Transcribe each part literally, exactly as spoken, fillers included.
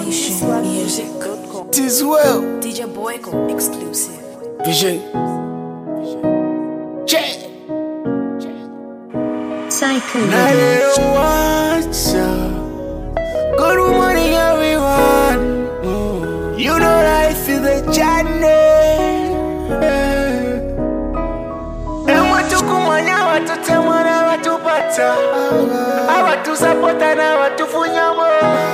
Nation Music. Tis well. D J Boyko exclusive. Vision. Check. Psycho. Good morning, everyone. Mm. You know life is a journey. And what to come on now, what to tell one, what to pata, what to support, and what to funyamo.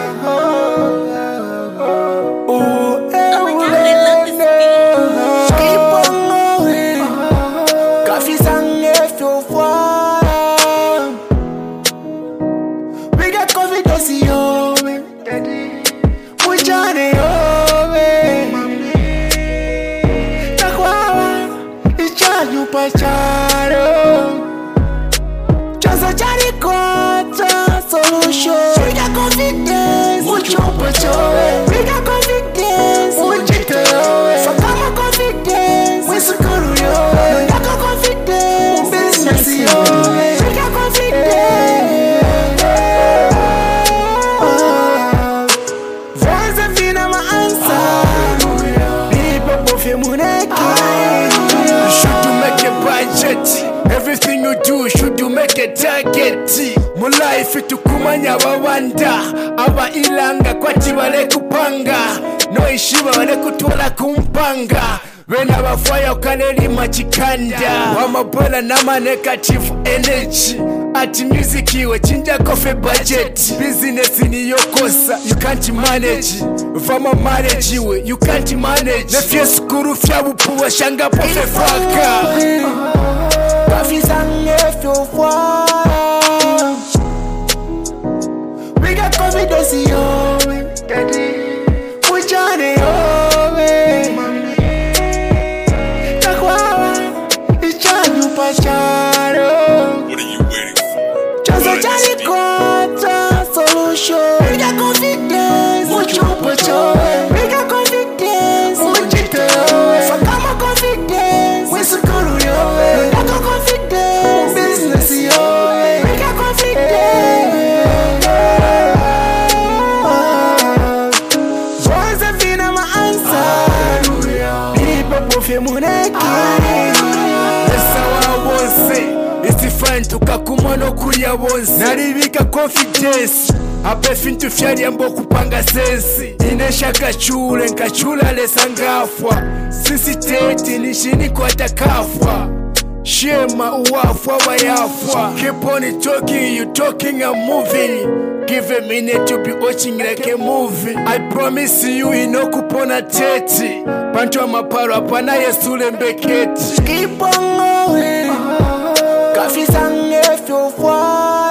Just a jolly quarter solution. We got confidence, mucho mucho. We got confidence, mucho. So come on confidence, we secure you. We got confidence, business yo. We got confidence. Voice of Vina my answer. People both your muneki. Everything you do, should you make a target? Mu life tukumanya bawanda aba ilanga kwati bale kupanga no ishiba bale kutola kumpanga bena bafaya kaneli machikanda wamabola nama negative energy at music iwe chinja coffee budget business ni yokosa you can't manage vama marriage iwe you can't manage nefye skuru fya bupuwa shanga pofe faka we got confidence in you, daddy. We journey over, mommy. Takwa, it's you pacharo. What are you waiting for? Just a jolly quarter solution. We got confidence, mucho mucho. We got confidence, mucho. So come on confidence, we secure you. We got confidence, business yo. We got confidence. Voice of Vina my answer. People both your muneki. That's how I was say. It's fine to kakumano kuya bonse. Naribika confidence. Apefi ntufyali ambo kupanga sensi. Inesha kachule nkachula lesangafwa. Sisi teti nishini kwa takafwa. Shema uwafwa wayafwa. Keep on talking, you talking and moving. Give a minute to be watching like a movie. I promise you inokupona teti. Pantua maparo apana yesule mbeketi. Keep on going. Kafi sange fiofwa.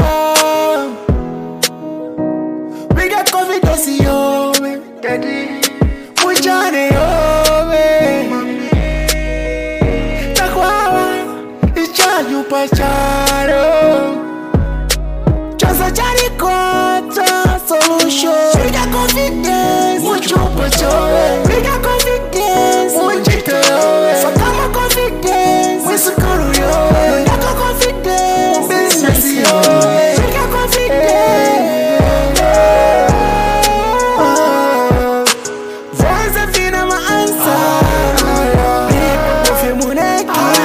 We got confidence in you, daddy. We journey over, mommy. You pacharo. Just a jolly quarter solution. We got confidence, mucho mucho. We got confidence, mucho. So come on confidence, we secure you. We got confidence, business yo. We got confidence. Voice of Vina my answer. People both your muneki.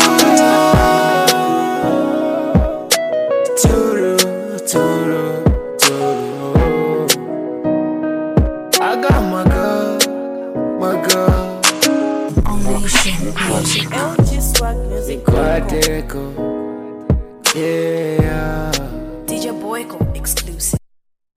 I got my girl, my girl. Nation Music. L G Swag Music. Quadeco, yeah. D J Boyko exclusive.